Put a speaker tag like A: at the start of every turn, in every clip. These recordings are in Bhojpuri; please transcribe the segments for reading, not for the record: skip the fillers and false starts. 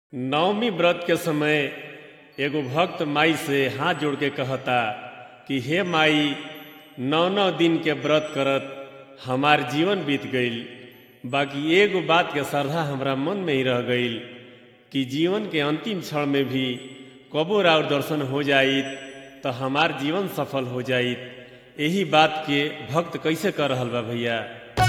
A: नवमी व्रत के समय एगो भक्त माई से हाथ जोड़ के कहता कि हे माई, 9 दिन के व्रत करत हमार जीवन बीत गईल, बाकी एगो बात के श्रद्धा हमरा मन में ही रह गईल कि जीवन के अंतिम क्षण में भी कबो राउर दर्शन हो जाइत तो हमार जीवन सफल हो जाइत। यही बात के भक्त कैसे कर रहल बा भैया।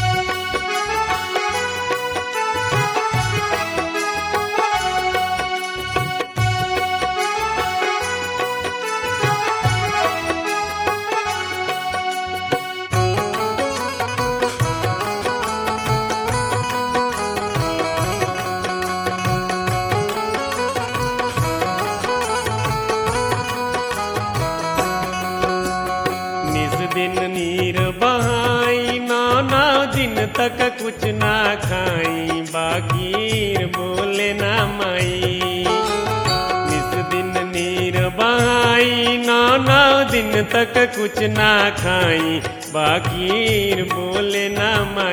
A: दिन नीर बहाई 9 दिन तक कुछ ना खाई, बाकी बोले ना माई। इस दिन नीर बहाई 9 दिन तक कुछ ना खाई, बाकी बोले ना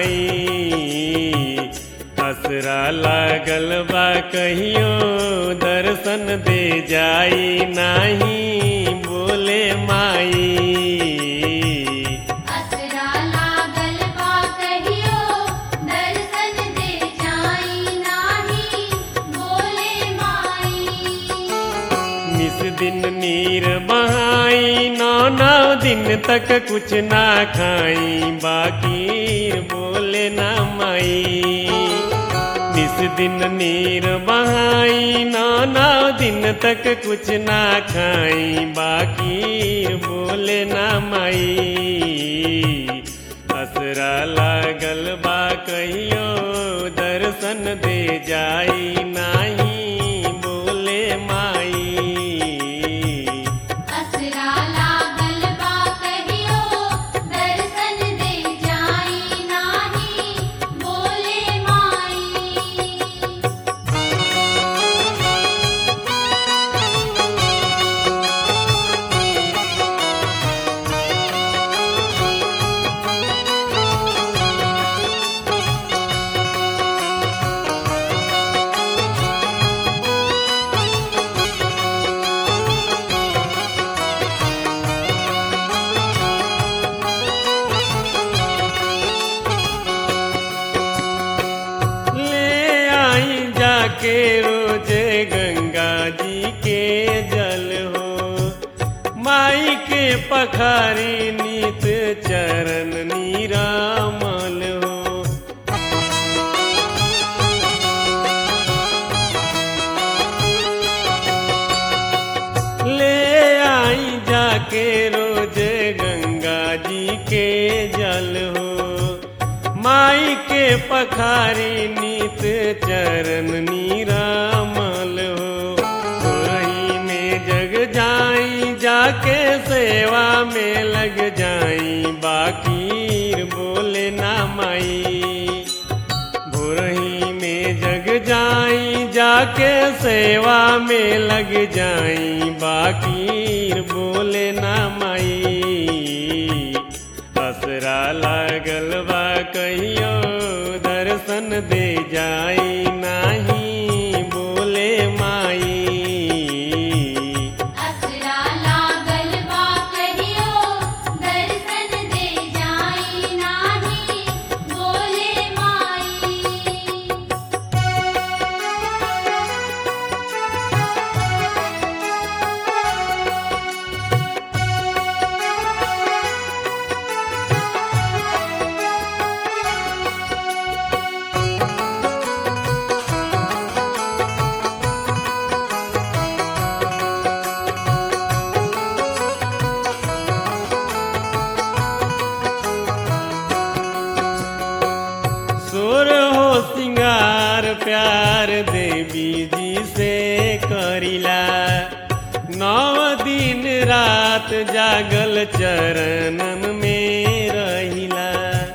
A: माई। असरा लागल बा कहियो दर्शन दे जाई, नाही बोले माई। दिन नीर बहाई 9 दिन तक कुछ ना खाई, बाकी बोले ना माई। इस दिन नीर बहाई 9 दिन तक कुछ ना खाई, बाकी बोले ना माई। असरा लागल बा कहियो दर्शन दे जाई, नाही बोले माई। के रोजे गंगा जी के जल हो, माई के पखारी नीत चरण निरामल हो। ले आई जाके रोजे गंगा जी के जल हो, माई के पखारी नीत चरण निरामल हो। वही में जग जाई जाके सेवा में लग जाई, बाकी बोले ना माई। भोरही में जग जाई जाके सेवा में लग जाई, बाकी बोले ना माई। असरा लागल बा कहियो दर्शन दे जाई, नाही बोले माई।
B: असरा लागल बा कहियो दर्शन दे जाई, नाही बोले माई।
A: सोर हो सिंगार प्यार देवी जी से करिला, 9 दिन रात जागल चरणन में रहिला।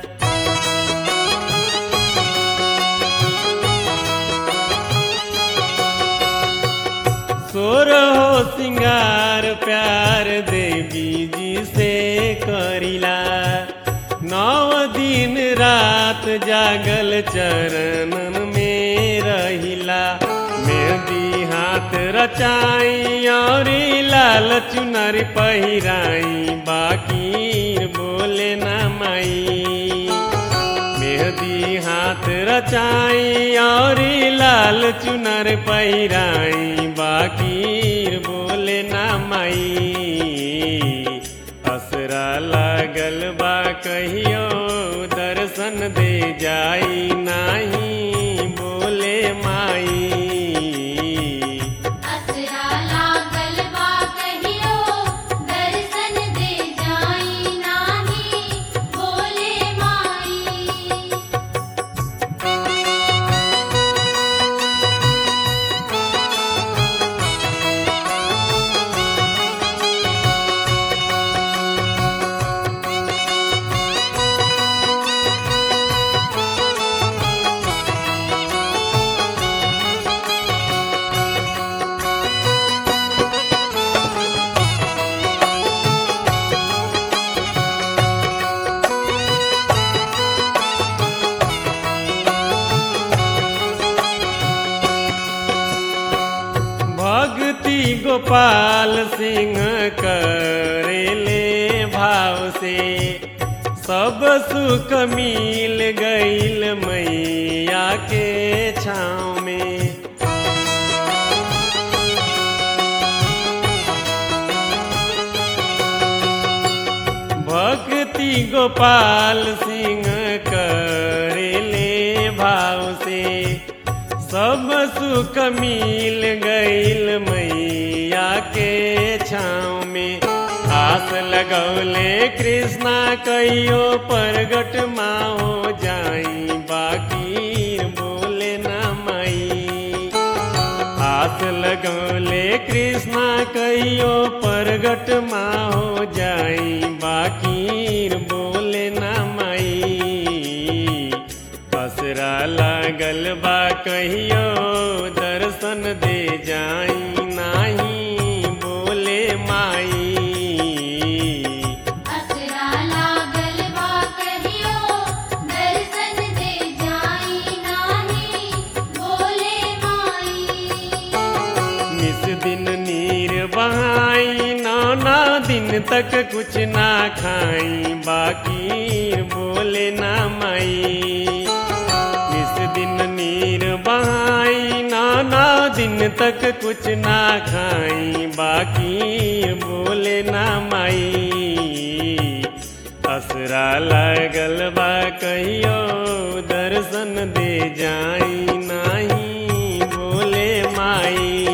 A: सोर हो सिंगार प्यार देवी जी से करिला, 9 दिन रात जागल चरणन में रहिला। मेहंदी हाथ रचाई और लाल चुनर पहिराई बाकी बोले ना माई। मेहंदी हाथ रचाई और लाल चुनर पहिराई बाकी बोले ना माई। असरा लागल बा कहियो दर्शन दे जाई नाही बोले माई।
B: असरा लागल बा कहियो दर्शन दे जाई नाही बोले माई।
A: भक्ति गोपाल सिंह करेले भाव से सब सुख मिल गईल मैया के छाँव में। भक्ति गोपाल सिंह करेले भाव से सब सुख मिल गईल मैया के छाँव में। आस लगौले कृष्णा कहियो प्रगट माँ हो जाई बाकी बोले ना माई। आस लगौले कृष्णा कहियो प्रगट माँ हो जाई बाकी बोले ना माई। असरा लागल बा कहियो दर्शन दे जाई नाही बोले माई।
B: असरा लागल बा कहियो दर्शन दे जाई नाही बोले माई।
A: निस दिन नीर बहाई नौना दिन तक कुछ ना खाई बाकी बोले ना माई। दिन नीर बहाई नाना दिन तक कुछ ना खाई बाकी बोले ना माई। असरा लागल बा कहियो दर्शन दे जाई नाही बोले माई।